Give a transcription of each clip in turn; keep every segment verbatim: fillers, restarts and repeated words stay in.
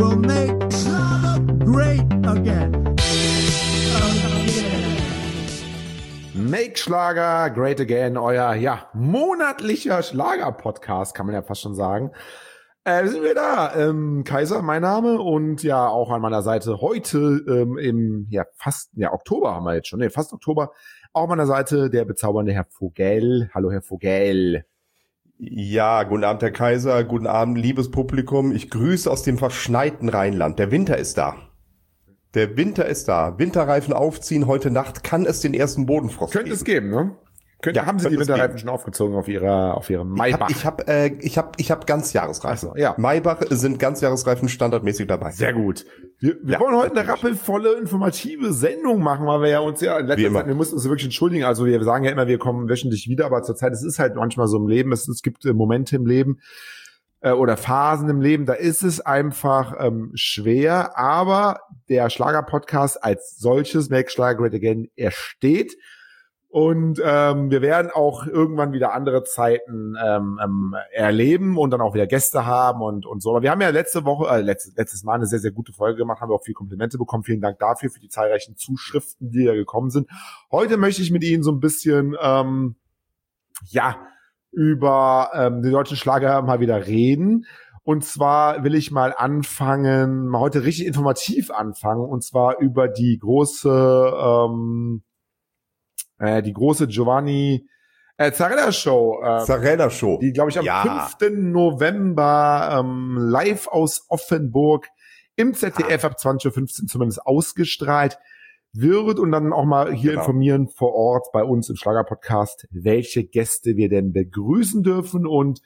will make Schlager great again. Make Schlager Great Again, euer ja monatlicher Schlager-Podcast, kann man ja fast schon sagen. Äh, sind wir da? Ähm, Kaiser, mein Name, und ja auch an meiner Seite heute ähm, im ja fast ja Oktober haben wir jetzt schon, ne fast Oktober. Auch an meiner Seite der bezaubernde Herr Vogel. Hallo Herr Vogel. Ja, guten Abend Herr Kaiser, guten Abend liebes Publikum. Ich grüße aus dem verschneiten Rheinland. Der Winter ist da. Der Winter ist da. Winterreifen aufziehen. Heute Nacht kann es den ersten Bodenfrost Könnte geben. es geben, ne? Könnte, Ja, haben Sie die könnte es Winterreifen geben. schon aufgezogen auf Ihrer auf Ihrem Maybach? Ich habe ich hab, äh, ich hab, ich hab Ganzjahresreifen. Ach so, ja. Maybach sind Ganzjahresreifen standardmäßig dabei. Sehr gut. Wir, wir Ja. wollen heute eine rappelvolle, informative Sendung machen, weil wir ja uns ja in Wie letzter immer. Zeit, wir mussten uns wirklich entschuldigen. Also wir sagen ja immer, wir kommen wöchentlich wieder, aber zurzeit, es ist halt manchmal so im Leben, es, es gibt äh, Momente im Leben äh, oder Phasen im Leben, da ist es einfach ähm, schwer, aber der Schlager-Podcast als solches, Make Schlager Great Again, er steht. Und ähm, wir werden auch irgendwann wieder andere Zeiten ähm, ähm, erleben und dann auch wieder Gäste haben und und so. Aber wir haben ja letzte Woche, äh, letztes, letztes Mal eine sehr, sehr gute Folge gemacht, haben wir auch viele Komplimente bekommen. Vielen Dank dafür, für die zahlreichen Zuschriften, die da gekommen sind. Heute möchte ich mit Ihnen so ein bisschen, ähm, ja, über ähm, den deutschen Schlager mal wieder reden. Und zwar will ich mal anfangen, mal heute richtig informativ anfangen, und zwar über die große... Ähm, Äh, die große Giovanni äh, Zarella Show, äh, Zarella Show. die, glaube ich, am Ja. fünften November ähm, live aus Offenburg im Z D F ab zwanzig Uhr fünfzehn zumindest ausgestrahlt wird, und dann auch mal hier Genau. informieren vor Ort bei uns im Schlager-Podcast, welche Gäste wir denn begrüßen dürfen. Und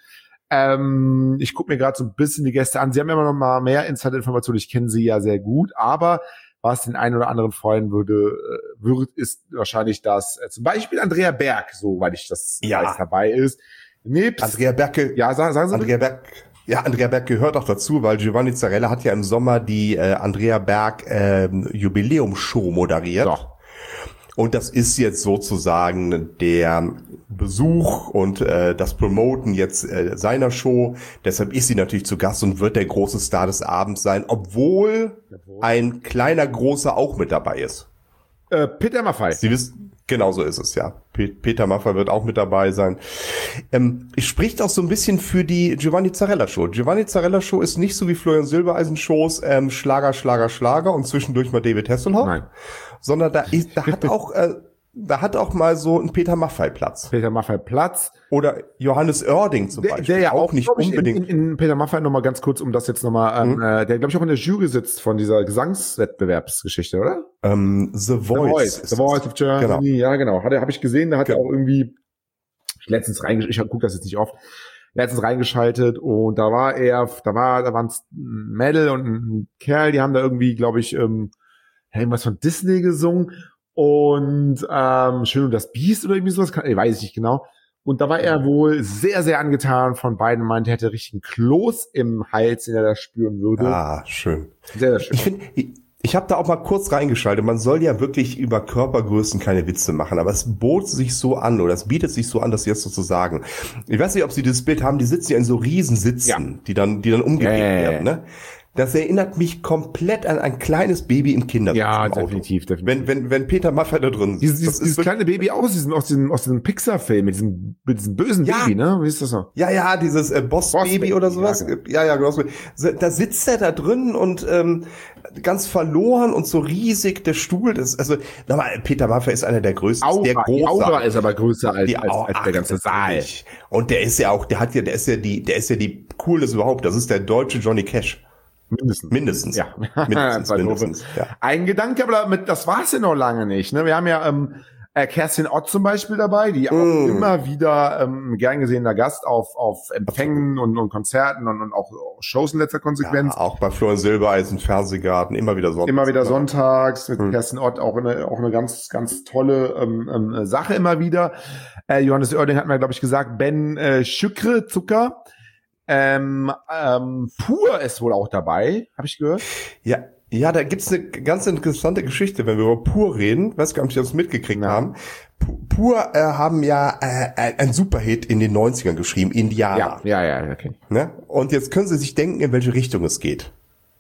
ähm, ich gucke mir gerade so ein bisschen die Gäste an. Sie haben ja immer noch mal mehr Insider-Informationen. Ich kenne sie ja sehr gut, aber was den einen oder anderen freuen würde, äh, wird, ist wahrscheinlich, dass äh, zum Beispiel Andrea Berg, soweit ich das Ja. weiß, dabei ist. Nebst, Andrea Berg, ja, sagen, sagen Sie bitte. Andrea Berg, ja, Andrea Berg gehört auch dazu, weil Giovanni Zarella hat ja im Sommer die äh, Andrea Berg äh, Jubiläumsshow moderiert. So. Und das ist jetzt sozusagen der Besuch und äh, das Promoten jetzt äh, seiner Show. Deshalb ist sie natürlich zu Gast und wird der große Star des Abends sein, obwohl ein kleiner Großer auch mit dabei ist. Äh, Peter Maffay. Sie wissen, genau so ist es, ja. Pe- Peter Maffay wird auch mit dabei sein. Ähm, es spricht auch so ein bisschen für die Giovanni Zarella Show. Giovanni Zarella Show ist nicht so wie Florian Silbereisen Shows ähm, Schlager, Schlager, Schlager und zwischendurch mal David Hasselhoff. Nein. Sondern da ist, da hat auch, äh, da hat auch mal so ein Peter Maffay Platz. Peter Maffay Platz. Oder Johannes Oerding zum Der, Beispiel. der ja auch, nicht glaub ich, unbedingt. In, in, in Peter Maffay nochmal ganz kurz, um das jetzt nochmal, ähm, Mhm. äh, der glaube ich auch in der Jury sitzt von dieser Gesangswettbewerbsgeschichte, oder? ähm, The Voice. The Voice, ist The Voice es. of Germany, Genau. ja genau. Hat er, habe ich gesehen, da hat er Genau. auch irgendwie letztens reingeschaltet, ich gucke das jetzt nicht oft, letztens reingeschaltet, und da war er, da war, da waren ein Mädel und ein Kerl, die haben da irgendwie, glaube ich, ähm, irgendwas von Disney gesungen, und ähm, Schön und das Biest oder irgendwie sowas, kann, ich weiß ich nicht genau. Und da war er wohl sehr, sehr angetan von beiden, meinte, er hätte richtigen Kloß im Hals, den er da spüren würde. Ah, schön. Sehr, sehr schön. Ich finde, ich, ich habe da auch mal kurz reingeschaltet. Man soll ja wirklich über Körpergrößen keine Witze machen, aber es bot sich so an, oder es bietet sich so an, das jetzt so zu sagen. Ich weiß nicht, ob Sie dieses Bild haben, die sitzen ja in so Riesensitzen, Ja. die dann, die dann umgekehrt Ja, ja, ja. werden, ne? Das erinnert mich komplett an ein kleines Baby im Kindersitz Ja, im Auto. definitiv, definitiv. Wenn, wenn, wenn Peter Maffay da drin sitzt. Dieses, Das dieses, dieses ist kleine Baby aus diesem, aus diesem, aus diesem Pixar-Film, mit diesem, mit diesem bösen Ja. Baby, ne? Wie ist das noch? Ja, ja, dieses äh, Boss-Baby Boss-Baby, oder sowas. ja, Ja, ja, genau. Da sitzt er da drin und ähm, ganz verloren und so riesig der Stuhl. Das, also, nochmal, Peter Maffay ist einer der größten, Aura, der die große. Aura ist aber größer als, Die als, Au- als der ganze ach, Saal. natürlich. Und der ist ja auch, der hat ja, der ist ja die, der ist ja die Coolness überhaupt. Das ist der deutsche Johnny Cash. Mindestens. Mindestens. Ja. Mindestens, Zwei mindestens. Doofe. Ja. Ein Gedanke, aber damit, das war's ja noch lange nicht, ne? Wir haben ja, ähm, äh, Kerstin Ott zum Beispiel dabei, die auch Mm. immer wieder ähm, gern gesehener Gast auf auf Empfängen und, und Konzerten und, und auch Shows in letzter Konsequenz. Ja, auch bei Florian Silbereisen, Fernsehgarten, immer wieder sonntags. Immer wieder sonntags mit Hm. Kerstin Ott, auch eine, auch eine ganz, ganz tolle ähm, ähm, Sache immer wieder. Äh, Johannes Oerding hat mir, glaube ich, gesagt, Ben äh, Schükre, Zucker. Ähm, ähm, Pur ist wohl auch dabei, habe ich gehört. Ja, ja, da gibt's eine ganz interessante Geschichte, wenn wir über Pur reden. Weiß gar nicht, ob Sie das mitgekriegt Ja. haben. Pu- Pur äh, haben ja äh, ein ein Superhit in den neunzigern geschrieben, Indianer. Ja, ja, ja, okay. Ne? Und jetzt können Sie sich denken, in welche Richtung es geht.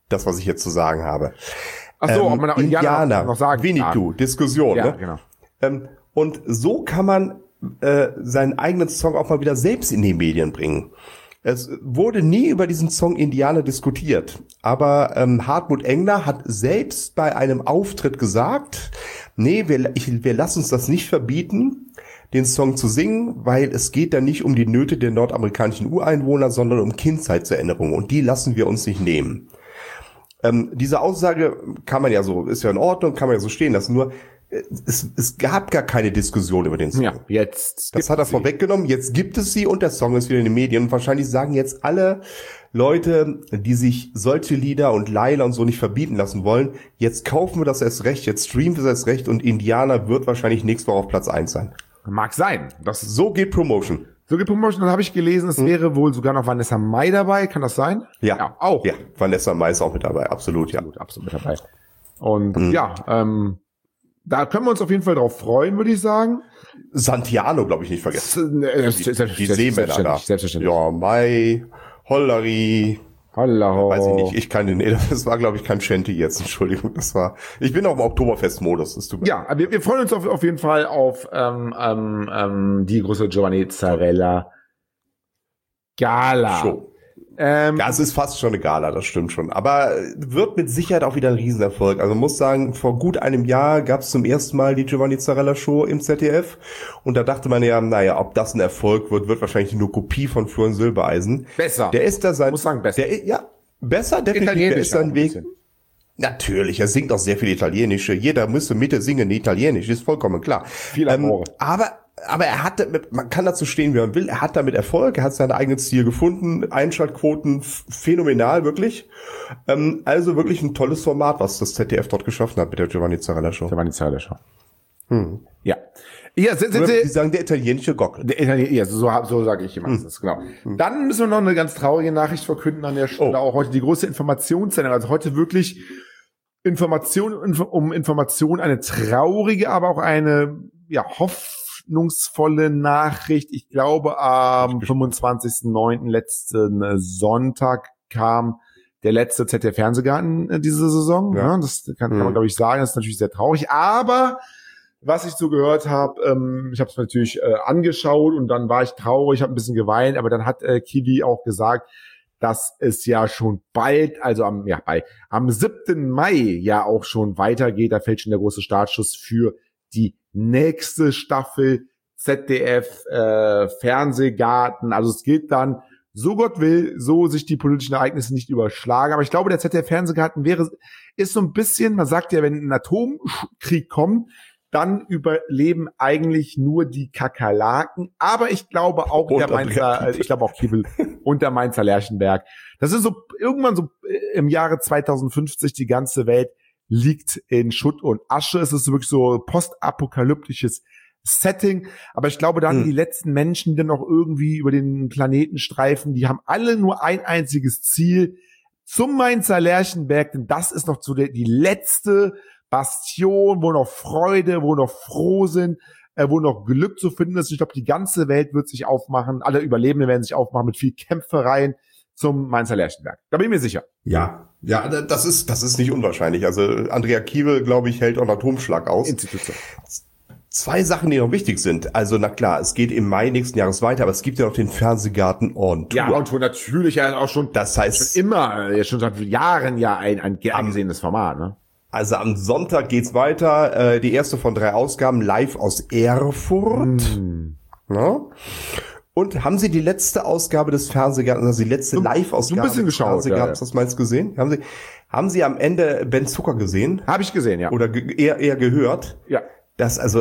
das, was ich jetzt zu sagen habe. Ach so, ähm, ob man auch Indianer, Indianer noch sagen Winnetou, Diskussion. Ja, ne? genau. Ähm, und so kann man äh, seinen eigenen Song auch mal wieder selbst in die Medien bringen. Es wurde nie über diesen Song Indianer diskutiert, aber ähm, Hartmut Engler hat selbst bei einem Auftritt gesagt, nee, wir, ich, wir lassen uns das nicht verbieten, den Song zu singen, weil es geht da nicht um die Nöte der nordamerikanischen Ureinwohner, sondern um Kindheitserinnerungen und die lassen wir uns nicht nehmen. Ähm, diese Aussage kann man ja so, ist ja in Ordnung, kann man ja so stehen lassen, nur es, es gab gar keine Diskussion über den Song. Ja, jetzt. Das hat er vorweggenommen, jetzt gibt es sie und der Song ist wieder in den Medien. Und wahrscheinlich sagen jetzt alle Leute, die sich solche Lieder und Laila und so nicht verbieten lassen wollen, jetzt kaufen wir das erst recht, jetzt streamen wir das erst recht und Indianer wird wahrscheinlich nächste Woche auf Platz eins sein. Mag sein. Das So geht Promotion. So geht Promotion, dann habe ich gelesen, es hm. wäre wohl sogar noch Vanessa Mai dabei, kann das sein? Ja, ja auch. Ja, Vanessa Mai ist auch mit dabei, absolut, ja. Absolut, absolut mit dabei. Und hm. ja, ähm, da können wir uns auf jeden Fall drauf freuen, würde ich sagen. Santiano, glaube ich, nicht vergessen. Das, die das, die Seemänner da. Selbstverständlich. Ja, Mai, Hollari. Hallo. Weiß ich nicht, ich kann den, nee, das war, glaube ich, kein Shanty jetzt, Entschuldigung, das war, ich bin auch im Oktoberfest-Modus, das tut mir Ja, wir, wir freuen uns auf, auf jeden Fall auf ähm, ähm, ähm, die große Giovanni Zarella Gala. Show. Ähm, Ja, es ist fast schon eine Gala, das stimmt schon. Aber wird mit Sicherheit auch wieder ein Riesenerfolg. Also man muss sagen, vor gut einem Jahr gab es zum ersten Mal die Giovanni Zarella Show im Z D F. Und da dachte man ja, naja, ob das ein Erfolg wird, wird wahrscheinlich nur Kopie von Florian Silbereisen. Besser. Der ist da sein... muss sagen, besser. Der, ja, besser, definitiv. Der ist sein Weg... Natürlich, er singt auch sehr viel Italienische. Jeder müsste Mitte singen Italienisch, ist vollkommen klar. Viel ähm, aber aber er hat damit, man kann dazu stehen, wie man will, er hat damit Erfolg, er hat sein eigenes Ziel gefunden, Einschaltquoten phänomenal, wirklich. Ähm, also wirklich ein tolles Format, was das Z D F dort geschaffen hat mit der Giovanni Zarella Show. Giovanni Zarella Show. Hm. Ja. Ja, sind, sind, Sie sagen der italienische Gockel. Der Italien, ja, so, so sage ich immer hm. das, genau. Hm. Dann müssen wir noch eine ganz traurige Nachricht verkünden an der Stelle. Oh. Auch heute die große Informationssendung. Also heute wirklich Information um Information, eine traurige, aber auch eine ja hoffnungsvolle Nachricht. Ich glaube, am fünfundzwanzigsten neunten letzten Sonntag kam der letzte Z D F-Fernsehgarten diese Saison. Ja. Das kann, kann man, glaube ich, sagen. Das ist natürlich sehr traurig. Aber was ich so gehört habe, ähm, ich habe es natürlich äh, angeschaut und dann war ich traurig, habe ein bisschen geweint. Aber dann hat äh, Kiwi auch gesagt, dass es ja schon bald, also am, ja, bald, am siebten Mai ja auch schon weitergeht. Da fällt schon der große Startschuss für die nächste Staffel Z D F äh, Fernsehgarten. Also es geht dann, so Gott will, so sich die politischen Ereignisse nicht überschlagen. Aber ich glaube, der Z D F Fernsehgarten wäre, ist so ein bisschen, man sagt ja, wenn ein Atomkrieg kommt, dann überleben eigentlich nur die Kakerlaken. Aber ich glaube auch und der Mainzer, ich glaube auch Kiebel und der Mainzer Lerchenberg. Das ist so irgendwann so im Jahre zweitausendfünfzig, die ganze Welt liegt in Schutt und Asche. Es ist wirklich so postapokalyptisches Setting. Aber ich glaube dann, hm. die letzten Menschen, die dann noch irgendwie über den Planeten streifen, die haben alle nur ein einziges Ziel, zum Mainzer Lerchenberg, denn das ist noch so der, die letzte Bastion, wo noch Freude, wo noch froh sind, äh, wo noch Glück zu finden ist. Ich glaube, die ganze Welt wird sich aufmachen, alle Überlebenden werden sich aufmachen mit viel Kämpfereien zum Mainzer Lerchenberg. Da bin ich mir sicher. Ja, ja, das ist das ist nicht unwahrscheinlich. Also Andrea Kiewel, glaube ich, hält auch einen Atomschlag aus. Institution. Zwei Sachen, die noch wichtig sind. Also, na klar, es geht im Mai nächsten Jahres weiter, aber es gibt ja noch den Fernsehgarten on Tour. Ja, on Tour natürlich ja auch schon. Das heißt schon immer, ja schon seit Jahren ja ein, ein angesehenes Format, ne? Also am Sonntag geht's weiter. Äh, die erste von drei Ausgaben live aus Erfurt. Mm. Ja. Und haben Sie die letzte Ausgabe des Fernsehgartens, also die letzte so, Live-Ausgabe so ein bisschen des geschaut, Fernsehgartens, ja, das meinst du gesehen? Haben Sie, haben Sie am Ende Ben Zucker gesehen? Habe ich gesehen, ja. Oder ge- eher, eher gehört? Ja. Das, also,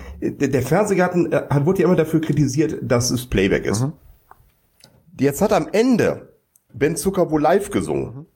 der Fernsehgarten äh, wurde ja immer dafür kritisiert, dass es Playback ist. Mhm. Jetzt hat am Ende Ben Zucker wohl live gesungen. Mhm.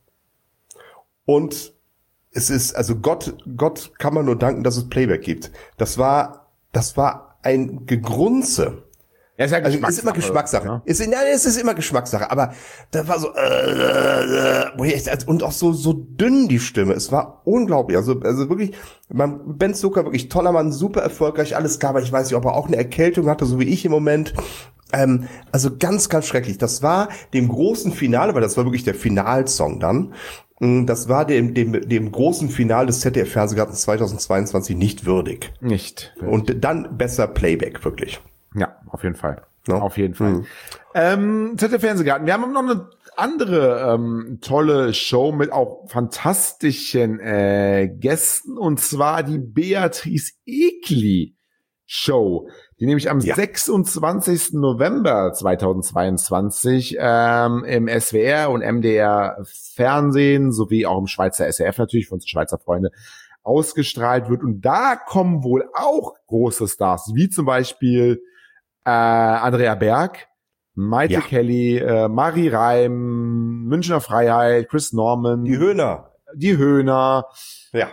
Und es ist, also Gott, Gott kann man nur danken, dass es Playback gibt. Das war, das war ein Gegrunze. Ja, ist, ja also ist immer Geschmackssache. Ja. Ist, ja, es ist immer Geschmackssache. Aber da war so, äh, äh, und auch so, so dünn die Stimme. Es war unglaublich. Also, also wirklich, man, Ben Zucker, wirklich toller Mann, super erfolgreich, alles klar. Aber ich weiß nicht, ob er auch eine Erkältung hatte, so wie ich im Moment. Ähm, also ganz, ganz schrecklich. Das war dem großen Finale, weil das war wirklich der Finalsong dann. Das war dem, dem, dem großen Finale des Z D F-Fernsehgartens zweitausendzweiundzwanzig nicht würdig. Nicht. Und dann besser Playback, wirklich. Ja, auf jeden Fall. No? Auf jeden Fall. Mhm. Ähm, Z D F-Fernsehgarten. Wir haben noch eine andere ähm, tolle Show mit auch fantastischen äh, Gästen, und zwar die Beatrice Egli Show, die nämlich am ja. sechsundzwanzigsten November zweitausendzweiundzwanzig ähm, im S W R und M D R Fernsehen sowie auch im Schweizer S R F natürlich für unsere Schweizer Freunde ausgestrahlt wird. Und da kommen wohl auch große Stars, wie zum Beispiel äh, Andrea Berg, Maite ja. Kelly, äh, Marie Reim, Münchner Freiheit, Chris Norman. Die Höhner. Die Höhner. Ja.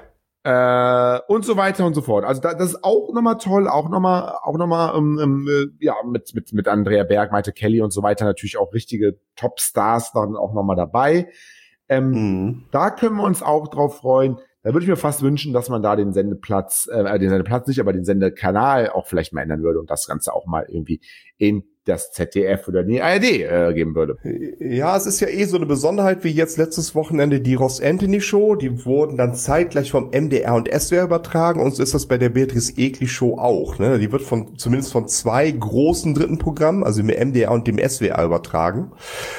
Äh, und so weiter und so fort. Also da, das ist auch nochmal toll, auch nochmal, auch nochmal, ähm, ähm, ja, mit, mit, mit Andrea Berg, Maite Kelly und so weiter natürlich auch richtige Top-Stars dann auch nochmal dabei. Ähm, mhm. Da können wir uns auch drauf freuen. Da würde ich mir fast wünschen, dass man da den Sendeplatz, äh, den Sendeplatz nicht, aber den Sendekanal auch vielleicht mal ändern würde und das Ganze auch mal irgendwie in das Z D F oder die A R D äh, geben würde. Ja, es ist ja eh so eine Besonderheit wie jetzt letztes Wochenende die Ross Anthony Show. Die wurden dann zeitgleich vom M D R und S W R übertragen, und so ist das bei der Beatrice Egli Show auch. Ne? Die wird von zumindest von zwei großen dritten Programmen, also dem M D R und dem S W R übertragen.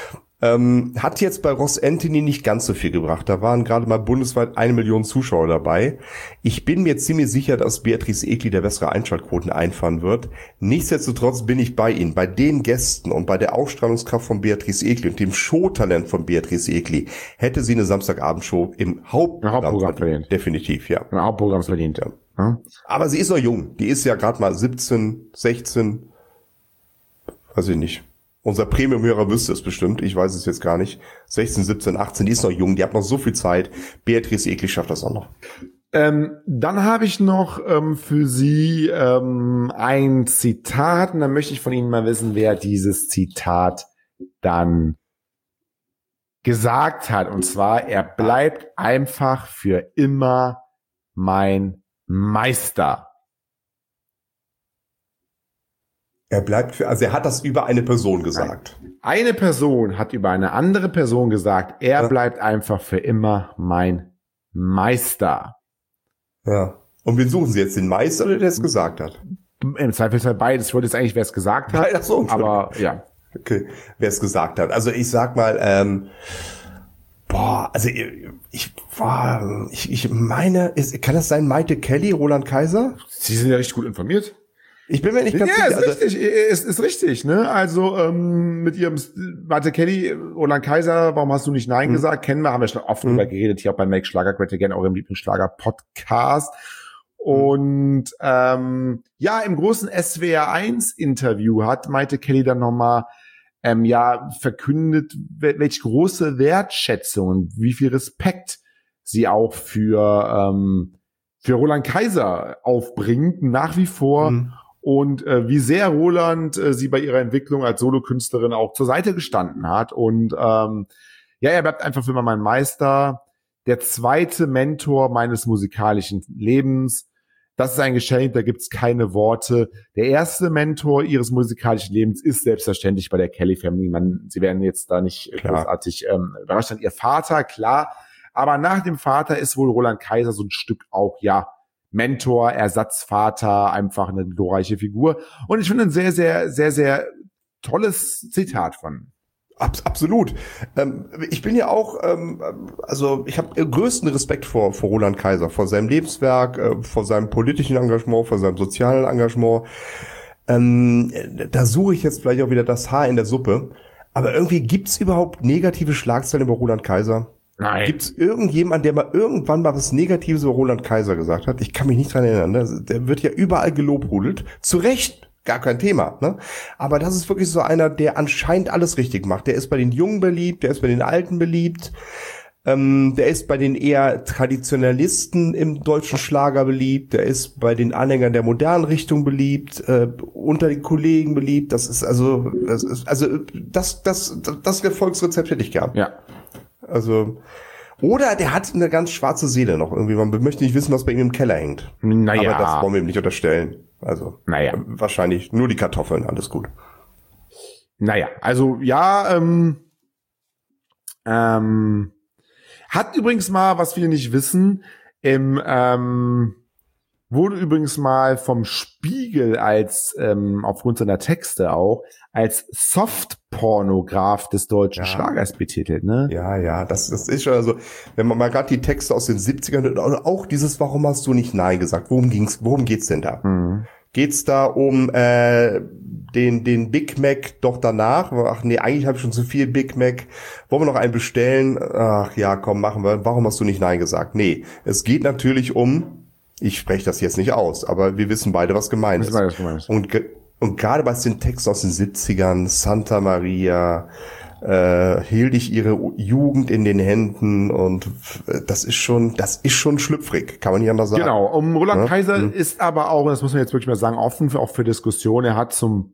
Ähm, hat jetzt bei Ross Anthony nicht ganz so viel gebracht. Da waren gerade mal bundesweit eine Million Zuschauer dabei. Ich bin mir ziemlich sicher, dass Beatrice Egli der bessere Einschaltquoten einfahren wird. Nichtsdestotrotz bin ich bei Ihnen. Bei den Gästen und bei der Ausstrahlungskraft von Beatrice Egli und dem Showtalent von Beatrice Egli hätte sie eine Samstagabendshow im Hauptprogramm, Hauptprogramm verdient. Definitiv, ja. Im Hauptprogramm verdient, ja. Hm? Aber sie ist noch jung. Die ist ja gerade mal siebzehn, sechzehn, weiß ich nicht. Unser Premium-Hörer wüsste es bestimmt, ich weiß es jetzt gar nicht. sechzehn, siebzehn, achtzehn, die ist noch jung, die hat noch so viel Zeit. Beatrice Egli schafft das auch noch. Ähm, dann habe ich noch ähm, für Sie ähm, ein Zitat, und dann möchte ich von Ihnen mal wissen, wer dieses Zitat dann gesagt hat. Und zwar, er bleibt einfach für immer mein Meister. Er bleibt für, also er hat das über eine Person gesagt. Eine Person hat über eine andere Person gesagt, er ja. bleibt einfach für immer mein Meister. Ja. Und wen suchen Sie jetzt, den Meister oder der es gesagt hat? Im Zweifelsfall beides. Ich wollte jetzt eigentlich, wer es gesagt hat. Ach so, aber ja. Okay, wer es gesagt hat. Also ich sag mal, ähm, boah, also ich, boah, ich, ich meine, ist, kann das sein Maite Kelly, Roland Kaiser? Sie sind ja richtig gut informiert. Ich bin mir nicht ganz ja, sicher. Ja, ist richtig, ist, ist richtig, ne? Also ähm, mit ihrem Maite Kelly, Roland Kaiser, warum hast du nicht Nein mhm. gesagt? Kennen wir, haben wir schon oft mhm. drüber geredet, hier auch bei Make Schlager Great Again, auch im Lieblingsschlager-Podcast. Und ähm, ja, im großen S W R eins Interview hat Maite Kelly dann nochmal ähm, ja verkündet, welche große Wertschätzung und wie viel Respekt sie auch für ähm, für Roland Kaiser aufbringt, nach wie vor. Mhm. Und äh, wie sehr Roland äh, sie bei ihrer Entwicklung als Solokünstlerin auch zur Seite gestanden hat. Und ähm, ja, er bleibt einfach für immer mein Meister, der zweite Mentor meines musikalischen Lebens. Das ist ein Geschenk, da gibt's keine Worte. Der erste Mentor ihres musikalischen Lebens ist selbstverständlich bei der Kelly Family. Man, sie werden jetzt da nicht klar. großartig ähm, überrascht sein. Ihr Vater, klar. Aber nach dem Vater ist wohl Roland Kaiser so ein Stück auch, ja, Mentor, Ersatzvater, einfach eine glorreiche Figur. Und ich finde ein sehr, sehr, sehr, sehr tolles Zitat von. Abs- absolut. Ähm, ich bin ja auch, ähm, also ich habe größten Respekt vor, vor Roland Kaiser, vor seinem Lebenswerk, äh, vor seinem politischen Engagement, vor seinem sozialen Engagement. Ähm, da suche ich jetzt vielleicht auch wieder das Haar in der Suppe. Aber irgendwie gibt's überhaupt negative Schlagzeilen über Roland Kaiser? Nein. Gibt es irgendjemand, der mal irgendwann mal was Negatives über Roland Kaiser gesagt hat? Ich kann mich nicht dran erinnern. Ne? Der wird ja überall gelobhudelt. Zu Recht, gar kein Thema. Ne? Aber das ist wirklich so einer, der anscheinend alles richtig macht. Der ist bei den Jungen beliebt, der ist bei den Alten beliebt. Ähm, der ist bei den eher Traditionalisten im deutschen Schlager beliebt. Der ist bei den Anhängern der modernen Richtung beliebt. Äh, unter den Kollegen beliebt. Das ist also, das ist, also das, das, das, das Erfolgsrezept hätte ich gehabt. Ja. Also, oder der hat eine ganz schwarze Seele noch irgendwie. Man möchte nicht wissen, was bei ihm im Keller hängt. Naja. Aber das wollen wir ihm nicht unterstellen. Also, naja. Wahrscheinlich nur die Kartoffeln, alles gut. Naja, also ja, ähm, ähm, Hat übrigens mal, was viele nicht wissen, im ähm, wurde übrigens mal vom Spiegel als, ähm, aufgrund seiner Texte auch, als Softpornograf des deutschen Ja. Schlagers betitelt, ne? Ja, ja, das, das ist schon, also, wenn man mal gerade die Texte aus den siebzigern, und auch dieses, warum hast du nicht Nein gesagt? Worum ging's, worum geht's denn da? Mhm. Geht's da um äh, den den Big Mac doch danach? Ach nee, eigentlich habe ich schon zu viel Big Mac. Wollen wir noch einen bestellen? Ach ja, komm, machen wir. Warum hast du nicht Nein gesagt? Nee, es geht natürlich um, ich spreche das jetzt nicht aus, aber wir wissen beide, was gemeint ist. Was gemeint ist. Und ge- und gerade bei den Texten aus den siebzigern, Santa Maria, äh, hielt ich ihre Jugend in den Händen, und das ist schon, das ist schon schlüpfrig, kann man nicht anders sagen. Genau, um Roland Ja? Kaiser Hm. ist aber auch, das muss man jetzt wirklich mal sagen, offen für, auch für Diskussionen. Er hat zum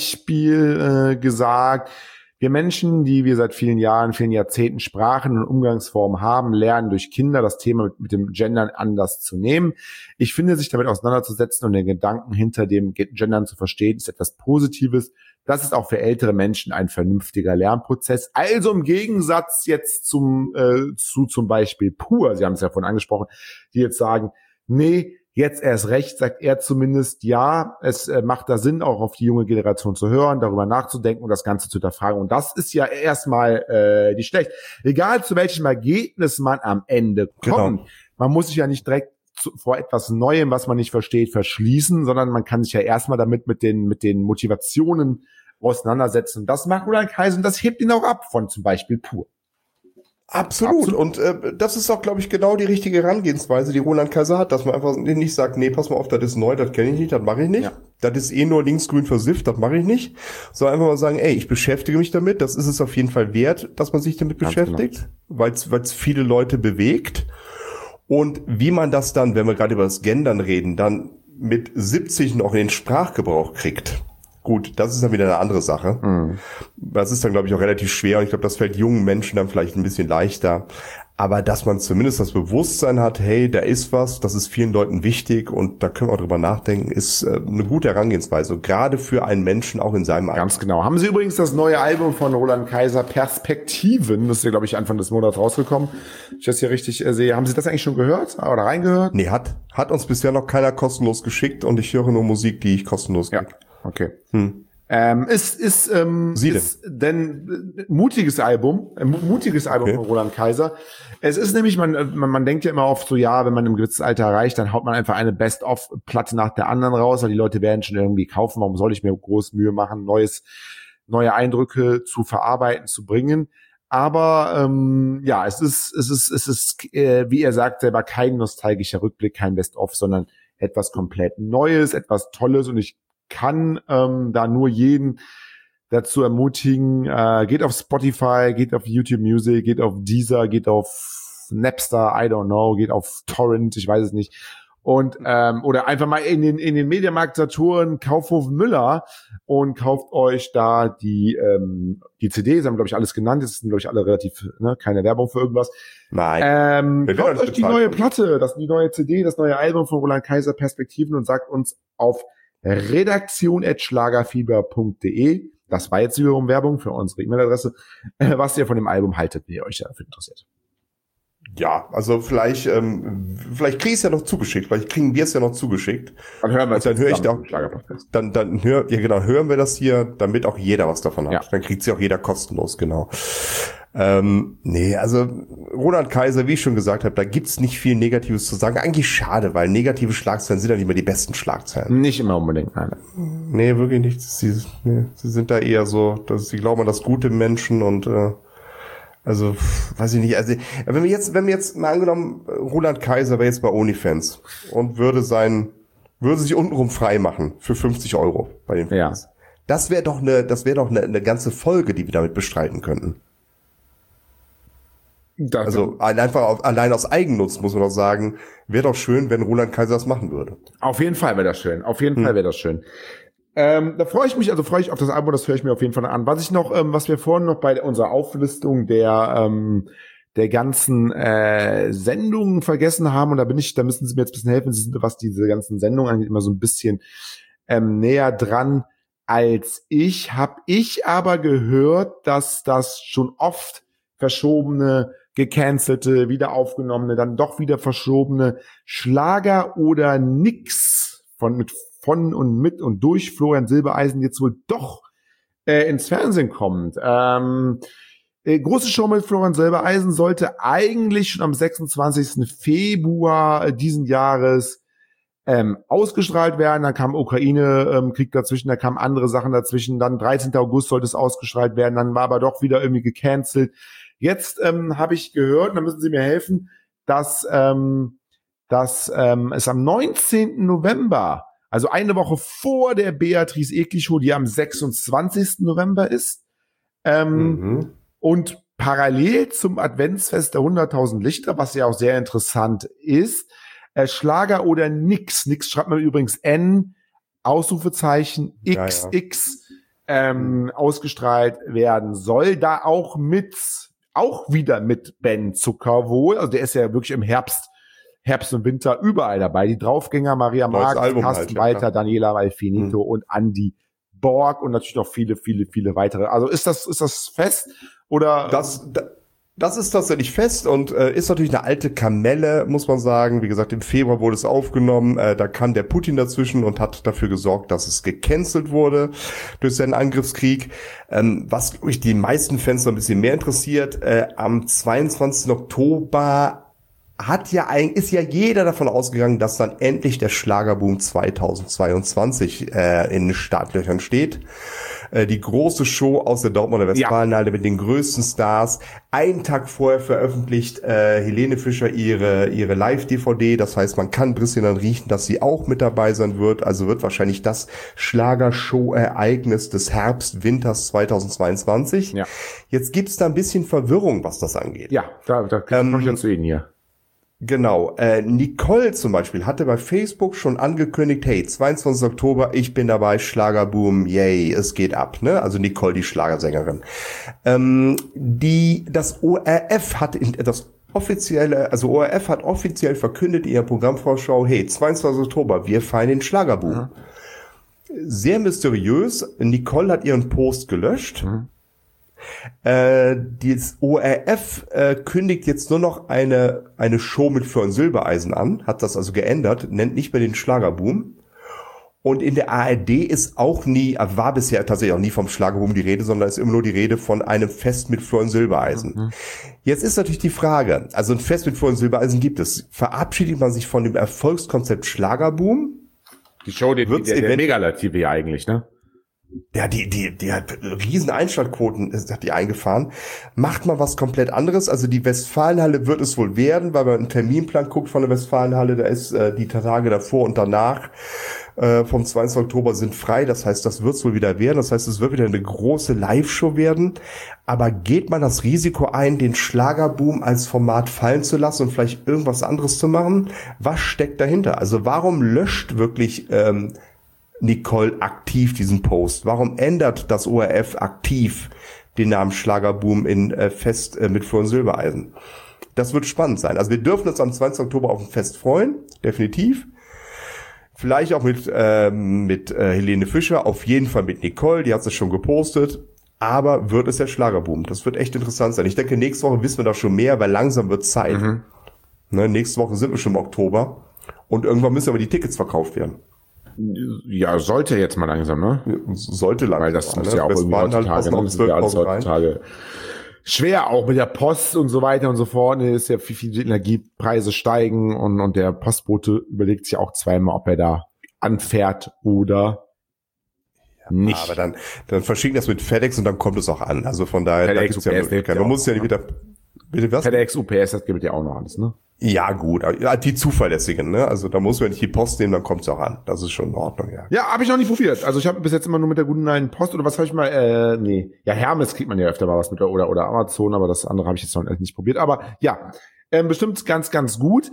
Beispiel äh, gesagt, wir Menschen, die wir seit vielen Jahren, vielen Jahrzehnten Sprachen und Umgangsformen haben, lernen durch Kinder das Thema mit, mit dem Gendern anders zu nehmen. Ich finde, sich damit auseinanderzusetzen und den Gedanken hinter dem Gendern zu verstehen, ist etwas Positives. Das ist auch für ältere Menschen ein vernünftiger Lernprozess. Also im Gegensatz jetzt zum äh, zu zum Beispiel Pur, Sie haben es ja vorhin angesprochen, die jetzt sagen, nee, jetzt erst recht, sagt er zumindest, ja, es äh, macht da Sinn, auch auf die junge Generation zu hören, darüber nachzudenken und das Ganze zu hinterfragen. Und das ist ja erstmal äh, nicht schlecht. Egal zu welchem Ergebnis man am Ende kommt, Genau. man muss sich ja nicht direkt zu, vor etwas Neuem, was man nicht versteht, verschließen, sondern man kann sich ja erstmal damit mit den mit den Motivationen auseinandersetzen. Und das macht Roland Kaiser und das hebt ihn auch ab von zum Beispiel Pur. Absolut. Absolut. Und äh, das ist auch, glaube ich, genau die richtige Herangehensweise, die Roland Kaiser hat, dass man einfach nicht sagt, nee, pass mal auf, das ist neu, das kenne ich nicht, das mache ich nicht. Ja. Das ist eh nur linksgrün versifft, das mache ich nicht. Sondern einfach mal sagen, ey, ich beschäftige mich damit, das ist es auf jeden Fall wert, dass man sich damit Ganz beschäftigt, weil es viele Leute bewegt. Und wie man das dann, wenn wir gerade über das Gendern reden, dann mit siebzig noch in den Sprachgebrauch kriegt. Gut, das ist dann wieder eine andere Sache. Mhm. Das ist dann, glaube ich, auch relativ schwer. Und ich glaube, das fällt jungen Menschen dann vielleicht ein bisschen leichter. Aber dass man zumindest das Bewusstsein hat, hey, da ist was, das ist vielen Leuten wichtig und da können wir auch drüber nachdenken, ist äh, eine gute Herangehensweise. Gerade für einen Menschen auch in seinem Alter. Ganz genau. Haben Sie übrigens das neue Album von Roland Kaiser, Perspektiven, das ist ja, glaube ich, Anfang des Monats rausgekommen. Wenn ich das hier richtig äh, sehe. Haben Sie das eigentlich schon gehört oder reingehört? Nee, hat, hat uns bisher noch keiner kostenlos geschickt und ich höre nur Musik, die ich kostenlos Ja, kriege. okay. Hm. Ähm, ist ist ähm, Sie ist denn äh, mutiges Album, äh, mu- mutiges Album Okay. von Roland Kaiser. Es ist nämlich, man, man man denkt ja immer oft so, ja, wenn man ein gewisses Alter erreicht, dann haut man einfach eine Best-of-Platte nach der anderen raus, weil die Leute werden schon irgendwie kaufen. Warum soll ich mir groß Mühe machen, neues, neue Eindrücke zu verarbeiten, zu bringen? Aber ähm, ja, es ist es ist es ist äh, wie er sagt selber kein nostalgischer Rückblick, kein Best-of, sondern etwas komplett Neues, etwas Tolles, und ich kann ähm, da nur jeden dazu ermutigen, äh, geht auf Spotify, geht auf YouTube Music, geht auf Deezer, geht auf Napster, I don't know, geht auf Torrent, ich weiß es nicht. Und ähm, oder einfach mal in den in den Mediamarkt Saturn, Kaufhof Müller und kauft euch da die ähm, die C Ds, haben glaube ich alles genannt, das sind glaube ich alle relativ, ne, keine Werbung für irgendwas. Nein. Ähm, Wir werden kauft nicht euch die bezahlt neue von- Platte, das die neue C D, das neue Album von Roland Kaiser, Perspektiven, und sagt uns auf redaktion at schlagerfieber punkt de, das war jetzt wiederum Werbung für unsere E-Mail-Adresse, äh, was ihr von dem Album haltet, wie ihr euch dafür interessiert. Ja, also vielleicht, ähm, vielleicht kriege ich es ja noch zugeschickt, vielleicht kriegen wir es ja noch zugeschickt. Dann hören wir Und dann höre ich zusammen da- im Schlagerpodcast. Dann, dann hör, ja genau, hören wir das hier, damit auch jeder was davon hat. Ja. Dann kriegt sie auch jeder kostenlos, genau. Ähm, nee, also Roland Kaiser, wie ich schon gesagt habe, da gibt's nicht viel Negatives zu sagen. Eigentlich schade, weil negative Schlagzeilen sind ja nicht immer die besten Schlagzeilen. Nicht immer unbedingt, nein. Nee, wirklich nicht. Sie, nee, sie sind da eher so, dass sie glauben an das Gute im Menschen und äh, also, pff, weiß ich nicht. Also, wenn wir jetzt, wenn wir jetzt mal angenommen, Roland Kaiser wäre jetzt bei OnlyFans und würde sein, würde sich untenrum frei machen für fünfzig Euro bei den Ja. Fans. Das wäre doch eine, das wäre doch eine, eine ganze Folge, die wir damit bestreiten könnten. Das, Also einfach auf, allein aus Eigennutz muss man doch sagen, wäre doch schön, wenn Roland Kaiser das machen würde. auf jeden Fall wäre das schön. Auf jeden Hm. Fall wäre das schön. Ähm, da freue ich mich, also freue ich auf das Album, das höre ich mir auf jeden Fall an. Was ich noch, ähm, was wir vorhin noch bei unserer Auflistung der ähm, der ganzen äh, Sendungen vergessen haben, und da bin ich, da müssen Sie mir jetzt ein bisschen helfen, Sie sind, was diese ganzen Sendungen angeht, immer so ein bisschen ähm, näher dran als ich. Hab ich aber gehört, dass das schon oft verschobene gecancelte, wieder aufgenommene, dann doch wieder verschobene Schlager oder nix von mit von und mit und durch Florian Silbereisen jetzt wohl doch äh, ins Fernsehen kommt. Ähm, äh, große Show mit Florian Silbereisen sollte eigentlich schon am sechsundzwanzigsten Februar diesen Jahres ähm, ausgestrahlt werden. Dann kam Ukraine-Krieg ähm, dazwischen, da kamen andere Sachen dazwischen. Dann dreizehnten August sollte es ausgestrahlt werden, dann war aber doch wieder irgendwie gecancelt. Jetzt ähm, habe ich gehört, da müssen Sie mir helfen, dass, ähm, dass ähm, es am neunzehnten November, also eine Woche vor der Beatrice Egli Show, die am sechsundzwanzigsten November ist, ähm, mhm. und parallel zum Adventsfest der hunderttausend Lichter, was ja auch sehr interessant ist, äh, Schlager oder nix, nix schreibt man übrigens N, Ausrufezeichen, X X, ja, ja. Ähm, ausgestrahlt werden soll, da auch mit auch wieder mit Ben Zucker wohl, also der ist ja wirklich im Herbst, Herbst und Winter überall dabei. Die Draufgänger, Maria Marx, Carsten halt, Walter, ja. Daniela Valfinito mhm. und Andy Borg und natürlich noch viele, viele, viele weitere. Also ist das, ist das fest oder? Das, das ist tatsächlich fest und äh, ist natürlich eine alte Kamelle, muss man sagen. Wie gesagt, im Februar wurde es aufgenommen. Äh, da kam der Putin dazwischen und hat dafür gesorgt, dass es gecancelt wurde durch seinen Angriffskrieg. Ähm, was durch die meisten Fans noch ein bisschen mehr interessiert, äh, am zweiundzwanzigsten Oktober hat ja eigentlich, ist ja jeder davon ausgegangen, dass dann endlich der Schlagerboom zweitausendzweiundzwanzig äh, in den Startlöchern steht. Äh, die große Show aus der Dortmunder Westfalenhalle, ja, mit den größten Stars. Einen Tag vorher veröffentlicht äh, Helene Fischer ihre ihre Live-D V D. Das heißt, man kann ein bisschen dann riechen, dass sie auch mit dabei sein wird. Also wird wahrscheinlich das Schlagershow-Ereignis des Herbst-Winters zweitausendzweiundzwanzig. Ja. Jetzt gibt's da ein bisschen Verwirrung, was das angeht. Ja, da, da kann ähm, ich ja zu Ihnen hier. Genau, äh, Nicole zum Beispiel hatte bei Facebook schon angekündigt, hey, zweiundzwanzigsten Oktober, ich bin dabei, Schlagerboom, yay, es geht ab, ne? Also Nicole, die Schlagersängerin. Ähm, die, das O R F hat in, das offizielle, also O R F hat offiziell verkündet in ihrer Programmvorschau, hey, zweiundzwanzigsten Oktober, wir feiern den Schlagerboom. Mhm. Sehr mysteriös, Nicole hat ihren Post gelöscht. Mhm. Äh, das O R F äh, kündigt jetzt nur noch eine eine Show mit Florian Silbereisen an, hat das also geändert, nennt nicht mehr den Schlagerboom. Und in der A R D ist auch nie, war bisher tatsächlich auch nie vom Schlagerboom die Rede, sondern ist immer nur die Rede von einem Fest mit Florian Silbereisen. Mhm. Jetzt ist natürlich die Frage, also ein Fest mit Florian Silbereisen gibt es. Verabschiedet man sich von dem Erfolgskonzept Schlagerboom? Die Show, die, die, der, der Megala-T V eigentlich, ne? Ja, die, die, die hat riesen Einschaltquoten, hat die eingefahren. Macht mal was komplett anderes. Also die Westfalenhalle wird es wohl werden, weil man einen Terminplan guckt von der Westfalenhalle, da ist äh, die Tage davor und danach äh, vom zweiundzwanzigsten Oktober sind frei. Das heißt, das wird es wohl wieder werden. Das heißt, es wird wieder eine große Live-Show werden. Aber geht man das Risiko ein, den Schlagerboom als Format fallen zu lassen und vielleicht irgendwas anderes zu machen? Was steckt dahinter? Also warum löscht wirklich ähm, Nicole aktiv diesen Post? Warum ändert das O R F aktiv den Namen Schlagerboom in äh, Fest äh, mit Florian Silbereisen? Das wird spannend sein. Also wir dürfen uns am zwanzigsten Oktober auf ein Fest freuen, definitiv. Vielleicht auch mit ähm, mit äh, Helene Fischer, auf jeden Fall mit Nicole, die hat es schon gepostet. Aber wird es der Schlagerboom? Das wird echt interessant sein. Ich denke, nächste Woche wissen wir da schon mehr, weil langsam wird Zeit. Mhm. Ne, nächste Woche sind wir schon im Oktober und irgendwann müssen aber die Tickets verkauft werden. Ja, sollte jetzt mal langsam, ne? Sollte langsam. Weil das muss ja auch irgendwie heutzutage, halt ne? Das ist ja alles heutzutage schwer, auch mit der Post und so weiter und so fort. Ne, ist ja viel, viel Energiepreise steigen und, und der Postbote überlegt sich auch zweimal, ob er da anfährt oder ja, nicht. Aber dann, dann verschicken das mit FedEx und dann kommt es auch an. Also von daher, FedEx, da gibt's ja, man muss ja nicht wieder, bitte was? FedEx, U P S, das gibt ja auch noch alles, ne? Ja, gut, ja, die zuverlässigen, ne? Also da muss man nicht die Post nehmen, dann kommt's auch an. Das ist schon in Ordnung, ja. Ja, habe ich noch nicht probiert. Also ich habe bis jetzt immer nur mit der guten neuen Post oder was habe ich mal, äh, nee. Ja, Hermes kriegt man ja öfter mal was mit oder oder Amazon, aber das andere habe ich jetzt noch nicht probiert. Aber ja, ähm, bestimmt ganz, ganz gut.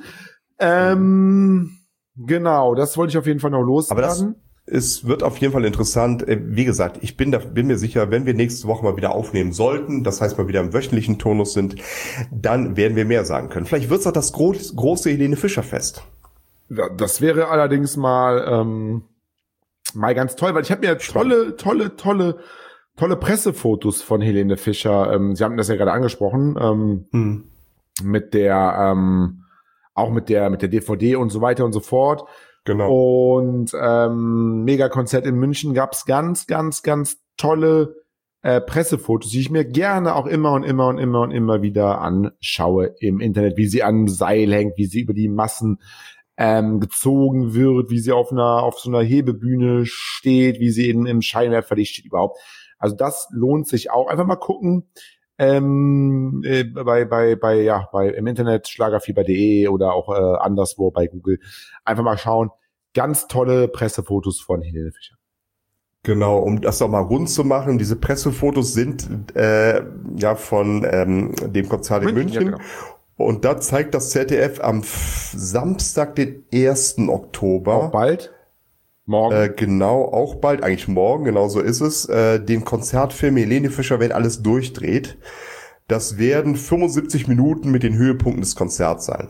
Ähm, genau, das wollte ich auf jeden Fall noch loswerden. Es wird auf jeden Fall interessant. Wie gesagt, ich bin da, bin mir sicher, wenn wir nächste Woche mal wieder aufnehmen sollten, das heißt mal wieder im wöchentlichen Tonus sind, dann werden wir mehr sagen können. Vielleicht wird's auch das groß, große Helene Fischer Fest. Das wäre allerdings mal ähm, mal ganz toll, weil ich habe mir tolle, tolle, tolle, tolle Pressefotos von Helene Fischer. Ähm, Sie haben das ja gerade angesprochen. Ähm, hm. mit der, ähm, auch mit der, mit der D V D und so weiter und so fort. Genau. Und ähm, Megakonzert in München gab's ganz, ganz, ganz tolle äh, Pressefotos, die ich mir gerne auch immer und immer und immer und immer wieder anschaue im Internet, wie sie am Seil hängt, wie sie über die Massen ähm, gezogen wird, wie sie auf einer auf so einer Hebebühne steht, wie sie in, im Scheinwerferlicht steht überhaupt. Also das lohnt sich auch. Einfach mal gucken ähm, äh, bei bei bei ja bei im Internet schlagerfieber punkt de oder auch äh, anderswo bei Google. Einfach mal schauen. Ganz tolle Pressefotos von Helene Fischer. Genau, um das noch mal rund zu machen, diese Pressefotos sind äh, ja von ähm, dem Konzert in München. Ja, genau. Und da zeigt das Z D F am F- Samstag, den ersten Oktober. Auch bald. Morgen. Äh, genau, auch bald, eigentlich morgen, genau so ist es, äh, den Konzertfilm Helene Fischer, wenn alles durchdreht. Das werden fünfundsiebzig Minuten mit den Höhepunkten des Konzerts sein.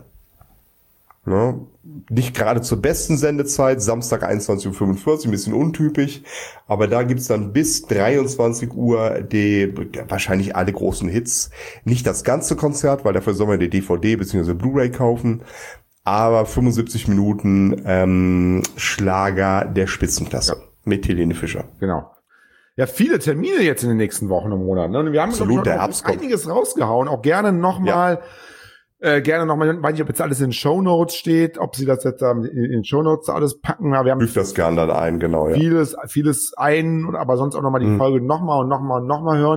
Ne? Nicht gerade zur besten Sendezeit, Samstag einundzwanzig Uhr fünfundvierzig, ein bisschen untypisch, aber da gibt's dann bis dreiundzwanzig Uhr die wahrscheinlich alle großen Hits. Nicht das ganze Konzert, weil dafür soll man die D V D bzw. Blu-ray kaufen, aber fünfundsiebzig Minuten ähm, Schlager der Spitzenklasse Ja. mit Helene Fischer. Genau. Ja, viele Termine jetzt in den nächsten Wochen und Monaten. Ne? Und wir haben Absolut, schon der auch Herbst kommt. einiges rausgehauen. Auch gerne nochmal, ja. äh, gerne nochmal, ich weiß nicht, ob jetzt alles in Shownotes steht, ob sie das jetzt ähm, in den Shownotes alles packen. Aber wir haben Fügt das gern dann ein, genau, ja. vieles, vieles ein, aber sonst auch nochmal die mhm. Folge nochmal und nochmal und nochmal hören.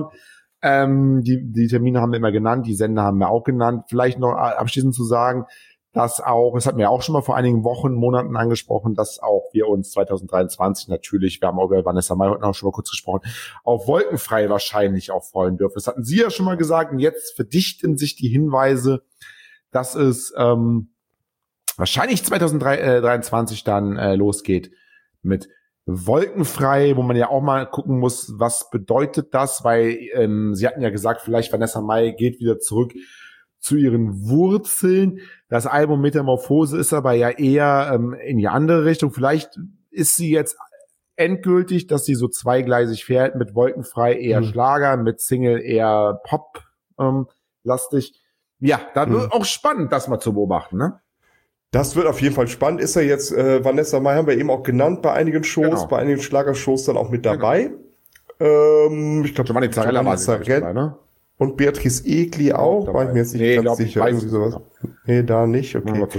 Ähm, die, die Termine haben wir immer genannt, die Sender haben wir auch genannt. Vielleicht noch abschließend zu sagen, dass auch, das hatten wir auch schon mal vor einigen Wochen, Monaten angesprochen, dass auch wir uns zwanzig dreiundzwanzig natürlich, wir haben auch über Vanessa Mai heute auch schon mal kurz gesprochen, auf Wolkenfrei wahrscheinlich auch freuen dürfen. Das hatten Sie ja schon mal gesagt und jetzt verdichten sich die Hinweise, dass es ähm, wahrscheinlich zwanzig dreiundzwanzig dann äh, losgeht mit Wolkenfrei, wo man ja auch mal gucken muss, was bedeutet das, weil ähm, Sie hatten ja gesagt, vielleicht Vanessa Mai geht wieder zurück zu ihren Wurzeln. Das Album Metamorphose ist aber ja eher ähm, in die andere Richtung. Vielleicht ist sie jetzt endgültig, dass sie so zweigleisig fährt, mit Wolkenfrei eher mhm. Schlager, mit Single eher Pop ähm, lastig. Ja, da wird mhm. auch spannend, das mal zu beobachten, ne? Das wird auf jeden Fall spannend. Ist ja jetzt, äh, Vanessa Mai haben wir eben auch genannt, bei einigen Shows, genau. bei einigen Schlagershows dann auch mit dabei. Genau. Ähm, ich glaube, Giovanni Zarella war sie dabei, ne? Und Beatrice Egli auch, war ich mir jetzt nicht nee, ganz sicher. Irgendwie sowas. Genau. Nee, da nicht, okay.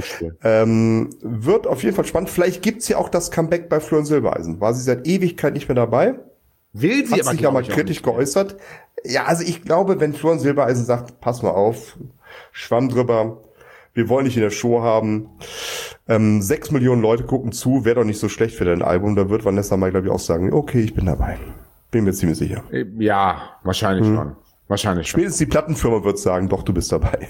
Ähm, wird auf jeden Fall spannend. Vielleicht gibt's ja auch das Comeback bei Florian Silbereisen. War sie seit Ewigkeit nicht mehr dabei. Will sie Hat aber sich ja mal kritisch geäußert. Ja, also ich glaube, wenn Florian Silbereisen sagt, pass mal auf, Schwamm drüber, wir wollen dich in der Show haben, ähm, sechs Millionen Leute gucken zu, wäre doch nicht so schlecht für dein Album, da wird Vanessa mal, glaube ich, auch sagen, okay, ich bin dabei. Bin mir ziemlich sicher. Ja, wahrscheinlich hm. schon. Wahrscheinlich. Spätestens die Plattenfirma wird sagen, doch, du bist dabei.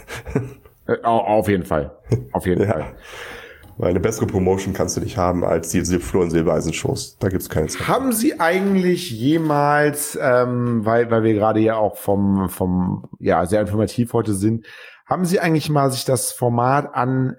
Äh, auf jeden Fall. Auf jeden ja. Fall. Weil eine bessere Promotion kannst du nicht haben als diese Florian Silbereisen-Shows. Da gibt's keine Zeit. Haben Sie eigentlich jemals, ähm, weil weil wir gerade ja auch vom vom ja sehr informativ heute sind, haben Sie eigentlich mal sich das Format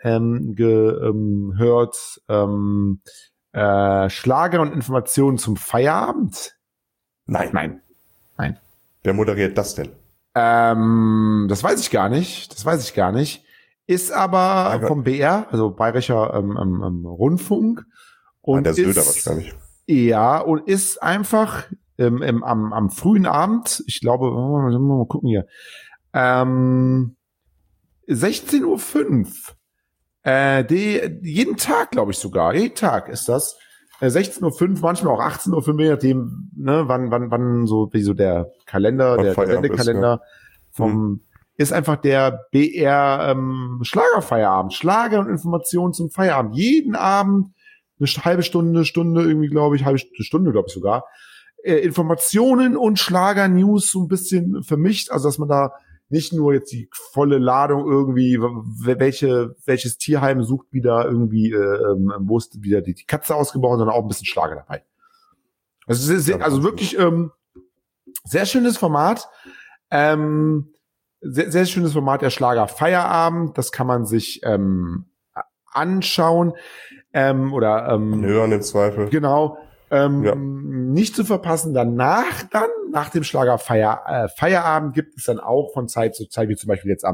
angehört, ähm, ähm, äh, Schlager und Informationen zum Feierabend? Nein. Nein. Nein. Wer moderiert das denn? Ähm, das weiß ich gar nicht. Das weiß ich gar nicht. Ist aber, aber vom B R, also Bayerischer ähm, ähm, Rundfunk. Und ah, der ist, Söder wahrscheinlich. Ja, und ist einfach ähm, im, am, am frühen Abend, ich glaube, mal, mal gucken hier, ähm, sechzehn Uhr fünf. Äh, die, jeden Tag, glaube ich sogar. Jeden Tag ist das. sechzehn Uhr fünf, manchmal auch achtzehn Uhr fünf, je nachdem, ne, wann, wann, wann so, wie so der Kalender, was der Sendekalender ja. vom, hm. ist einfach der B R, ähm, Schlagerfeierabend. Schlager und Informationen zum Feierabend. Jeden Abend eine halbe Stunde, eine Stunde irgendwie, glaube ich, halbe Stunde, glaube ich sogar. Äh, Informationen und Schlager-News so ein bisschen vermischt, also, dass man da nicht nur jetzt die volle Ladung irgendwie, welche, welches Tierheim sucht wieder irgendwie, äh, wo ist wieder die, die Katze ausgebrochen, sondern auch ein bisschen Schlager dabei. Also, es ist, also wirklich, ähm, sehr schönes Format, ähm, sehr, sehr schönes Format, der Schlager Feierabend, das kann man sich, ähm, anschauen, ähm, oder, ähm, hören im Zweifel. Genau. Ähm, ja. Nicht zu verpassen, danach dann, nach dem Schlager Feier, äh, Feierabend gibt es dann auch von Zeit zu Zeit, wie zum Beispiel jetzt am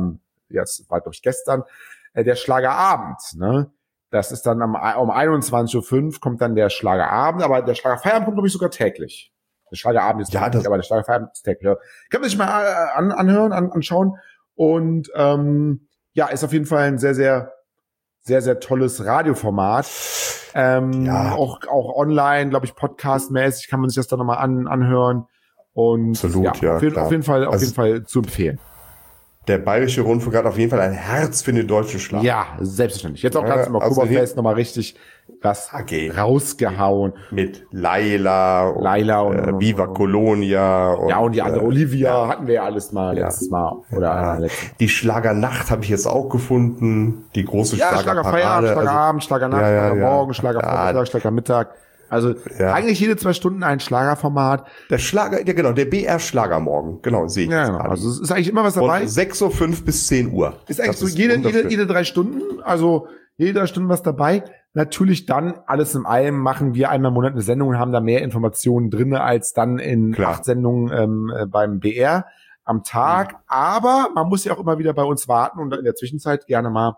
jetzt war glaube ich gestern, äh, der Schlagerabend, ne? Das ist dann am, um einundzwanzig Uhr fünf kommt dann der Schlagerabend, aber der Schlagerfeierabend kommt, glaube ich, sogar täglich. Der Schlagerabend ist Ja, täglich, das- aber der Schlagerfeierabend ist täglich. Ja. Kann man sich mal äh, an, anhören, an, anschauen. Und ähm, ja, ist auf jeden Fall ein sehr, sehr, sehr, sehr tolles Radioformat. Ähm, Ja. auch, auch online, glaube ich, podcastmäßig kann man sich das dann nochmal an, anhören. Und Absolut, ja, auf, jeden, klar. auf jeden Fall, auf Also- jeden Fall zu empfehlen. Der Bayerische Rundfunk hat auf jeden Fall ein Herz für den deutschen Schlag. Ja, selbstverständlich. Jetzt auch Ja, ganz im also Oktoberfest nochmal richtig was Okay. rausgehauen. Mit Laila und, Laila und- äh, und- Viva und- Colonia. Und, Ja, und die andere äh, Olivia hatten wir ja alles mal Ja. letztes Mal. Oder Ja. letztes Die Schlagernacht habe ich jetzt auch gefunden. Die große Ja, Schlagerparade. Schlagerfeierabend, Also, Schlagerabend, Schlagernacht, Ja, ja, ja. Schlagermorgen, Schlagervormittag, Ja. Schlagermittag. Also Ja. eigentlich jede zwei Stunden ein Schlagerformat. der Schlager, ja genau, der B R Schlagermorgen. Genau, sehe ich. Ja, jetzt genau. gerade. Also es ist eigentlich immer was dabei. Von sechs Uhr fünf bis zehn Uhr. Ist eigentlich Das so jede, jede, wunderschön. jede drei Stunden, also jede drei Stunden was dabei. Natürlich dann, alles in allem, machen wir einmal im Monat eine Sendung und haben da mehr Informationen drinne als dann in Klar. acht Sendungen ähm, äh, beim B R am Tag. Mhm. Aber man muss ja auch immer wieder bei uns warten und in der Zwischenzeit gerne mal,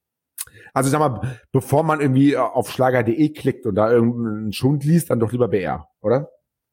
also ich sag mal, bevor man irgendwie auf schlager punkt de klickt und da irgendeinen Schund liest, dann doch lieber B R, oder?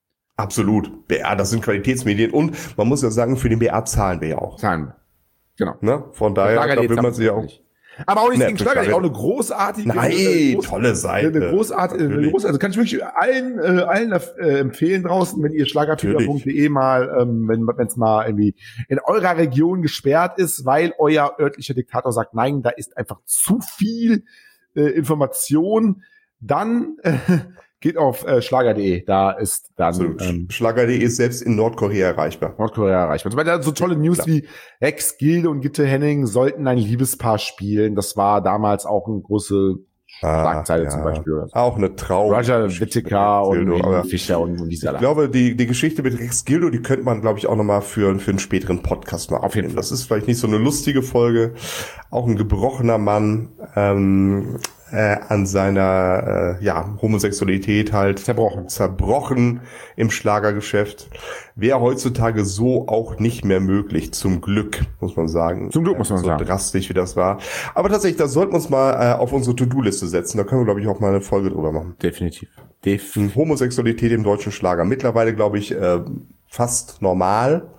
Absolut. B R, das sind Qualitätsmedien. Und man muss ja sagen, für den B R zahlen wir ja auch. Zahlen. Genau. Ne? Von daher, da will man sich ja auch. Aber auch nicht Ne, gegen für Schlager, Schlager- auch eine großartige. Nein, eine groß- tolle Seite. Eine großartige, eine Natürlich. groß, also kann ich wirklich allen, äh, allen äh, empfehlen draußen, wenn ihr schlagerfieber punkt de mal, ähm, wenn es mal irgendwie in eurer Region gesperrt ist, weil euer örtlicher Diktator sagt, nein, da ist einfach zu viel äh, Information, dann äh, geht auf äh, schlager punkt de, da ist dann Absolut. ähm, Schlager punkt de ist selbst in Nordkorea erreichbar. Nordkorea erreicht. Zum Beispiel so tolle News Klar. wie Rex Gilde und Gitte Henning sollten ein Liebespaar spielen. Das war damals auch eine große Schlagzeile Ah, zum ja. Beispiel. Oder so. Auch eine Trauer. Roger Whittaker und Gildo, Helene aber Fischer und, und diese Ich alle. glaube, die, die Geschichte mit Rex Gildo, die könnte man, glaube ich, auch nochmal für, für einen späteren Podcast mal Auf jeden aufnehmen. Fall. Das ist vielleicht nicht so eine lustige Folge. Auch ein gebrochener Mann ähm, äh, an seiner äh, ja, Homosexualität halt Zerbrochen. zerbrochen im Schlagergeschäft. Wäre heutzutage so auch nicht mehr möglich, zum Glück, muss man sagen. Zum Glück muss man so sagen. drastisch, wie das war. Aber tatsächlich, das sollten wir uns mal äh, auf unsere To-Do-Liste setzen. Da können wir, glaube ich, auch mal eine Folge drüber machen. Definitiv. Def Homosexualität im deutschen Schlager. Mittlerweile, glaube ich, äh, fast normal.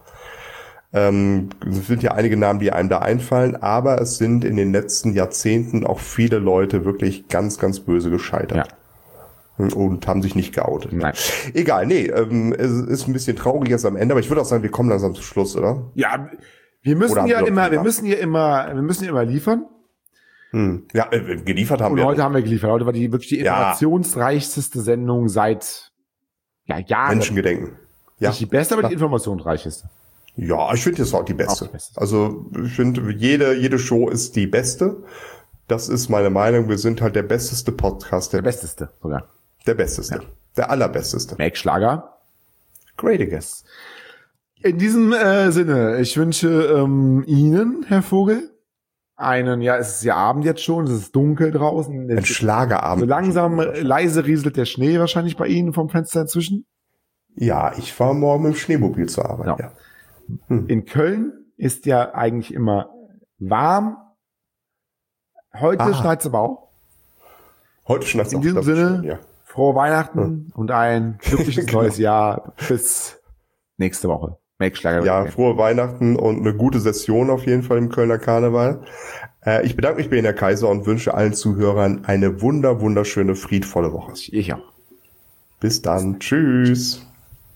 Ähm, es sind ja einige Namen, die einem da einfallen, aber es sind in den letzten Jahrzehnten auch viele Leute wirklich ganz, ganz böse gescheitert. Und haben sich nicht geoutet. Nein. Egal, nee, ähm, es ist ein bisschen traurig jetzt am Ende, aber ich würde auch sagen, wir kommen langsam zum Schluss, oder? Ja, wir müssen Oder haben ja wir noch immer, wir was? müssen ja immer, wir müssen ja immer liefern. Hm. Ja, äh, geliefert haben Und wir. heute haben wir geliefert. Heute war die wirklich die Ja. informationsreichste Sendung seit ja, Jahren. Menschengedenken. Ja, Nicht die beste, aber klar. die informationsreichste. Ja, ich finde das auch die beste. Auch die beste. Also ich finde, jede, jede Show ist die beste. Das ist meine Meinung. Wir sind halt der besteste Podcast, Der der, besteste sogar. der besteste, der allerbesteste. Make Schlager. Greatest. In diesem äh, Sinne, ich wünsche ähm, Ihnen, Herr Vogel, einen, ja, es ist ja Abend jetzt schon, es ist dunkel draußen. Ein Schlagerabend. So langsam äh, leise rieselt der Schnee wahrscheinlich bei Ihnen vom Fenster inzwischen. Ja, ich fahre morgen mit dem Schneemobil zur Arbeit. Ja. Ja. In Köln ist ja eigentlich immer warm. Heute Ah. schneit's aber auch. Heute schon In diesem Sinne, ja. frohe Weihnachten und ein glückliches Genau. neues Jahr. Bis nächste Woche. Make Schlager. Ja, frohe Weihnachten und eine gute Session auf jeden Fall im Kölner Karneval. Äh, ich bedanke mich bei Ihnen, Herr Kaiser, und wünsche allen Zuhörern eine wunder, wunderschöne, friedvolle Woche. Ich auch. Bis dann. Tschüss.